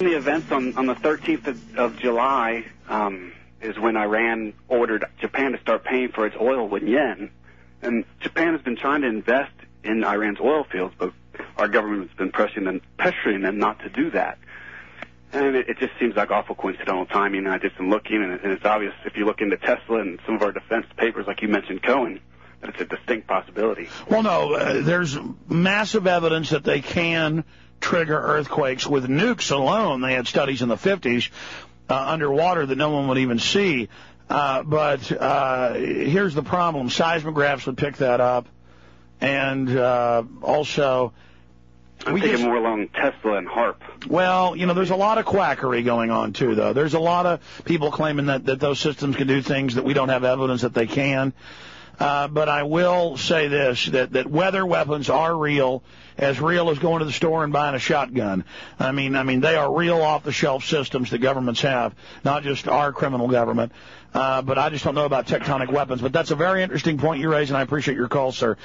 The events on the 13th of July is when Iran ordered Japan to start paying for its oil with yen. And Japan has been trying to invest in Iran's oil fields, but our government has been pressuring them not to do that. And it just seems like awful coincidental timing. I did some looking, and it's obvious if you look into Tesla and some of our defense papers, like you mentioned, Cohen, that it's a distinct possibility. Well, no, there's massive evidence that they can trigger earthquakes with nukes alone. They had studies in the 50s underwater that no one would even see. But here's the problem. Seismographs would pick that up. And also... I'm thinking more along Tesla and HARP. Well, you know, there's a lot of quackery going on, too, though. There's a lot of people claiming that those systems can do things that we don't have evidence that they can. But I will say this, that weather weapons are real as going to the store and buying a shotgun. I mean, they are real off-the-shelf systems that governments have, not just our criminal government. But I just don't know about tectonic weapons. But that's a very interesting point you raise, and I appreciate your call, sir.